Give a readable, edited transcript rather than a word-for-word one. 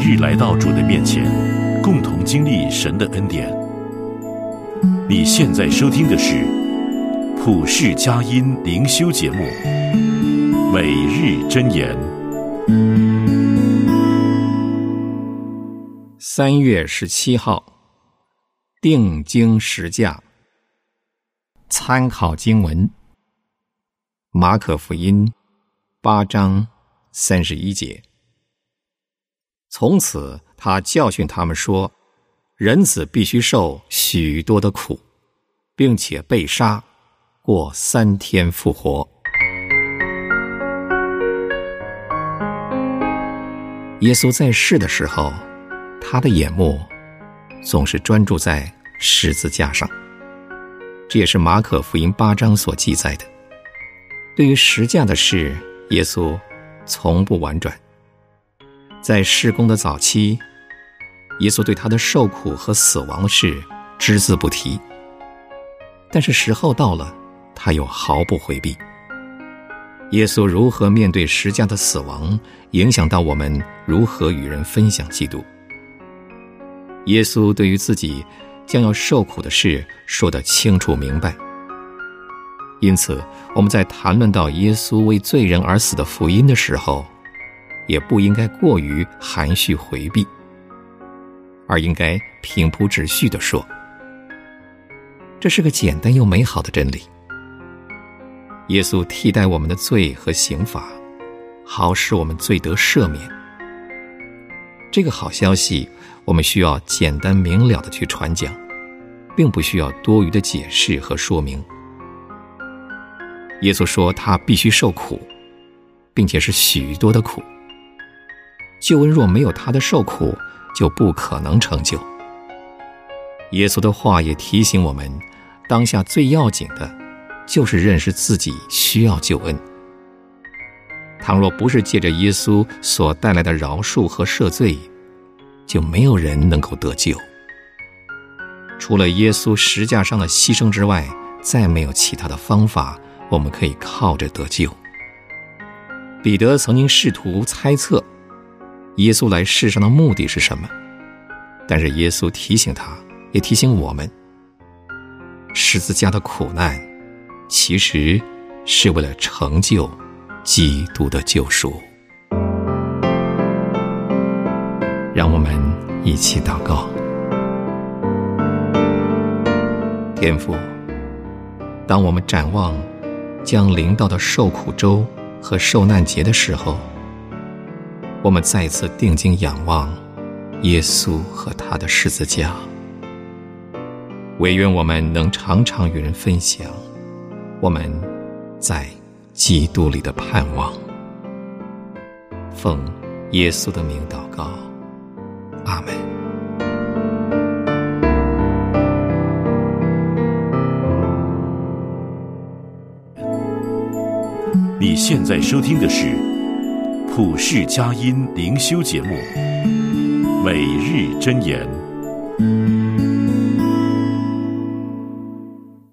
日来到主的面前，共同经历神的恩典。你现在收听的是普世佳音灵修节目《每日箴言》。 3月17号，定睛实价。参考经文：马可福音8章31节。从此他教训他们说，人子必须受许多的苦，并且被杀，过3天复活。耶稣在世的时候，他的眼目总是专注在十字架上，这也是马可福音8章所记载的。对于十架的事，耶稣从不婉转。在事工的早期，耶稣对他的受苦和死亡的事只字不提，但是时候到了，他又毫不回避。耶稣如何面对十架的死亡，影响到我们如何与人分享基督。耶稣对于自己将要受苦的事说得清楚明白，因此我们在谈论到耶稣为罪人而死的福音的时候，也不应该过于含蓄回避，而应该平铺直叙地说，这是个简单又美好的真理。耶稣替代我们的罪和刑罚，好使我们罪得赦免。这个好消息我们需要简单明了地去传讲，并不需要多余的解释和说明。耶稣说他必须受苦，并且是许多的苦。救恩若没有他的受苦，就不可能成就。耶稣的话也提醒我们，当下最要紧的就是认识自己需要救恩。倘若不是借着耶稣所带来的饶恕和赦罪，就没有人能够得救。除了耶稣十架上的牺牲之外，再没有其他的方法我们可以靠着得救。彼得曾经试图猜测耶稣来世上的目的是什么，但是耶稣提醒他，也提醒我们，十字架的苦难其实是为了成就基督的救赎。让我们一起祷告。天父，当我们展望将临到的受苦周和受难节的时候，我们再次定睛仰望耶稣和他的十字架。惟愿我们能常常与人分享我们在基督里的盼望。奉耶稣的名祷告，阿们。 你现在收听的是普世佳音灵修节目《每日箴言》。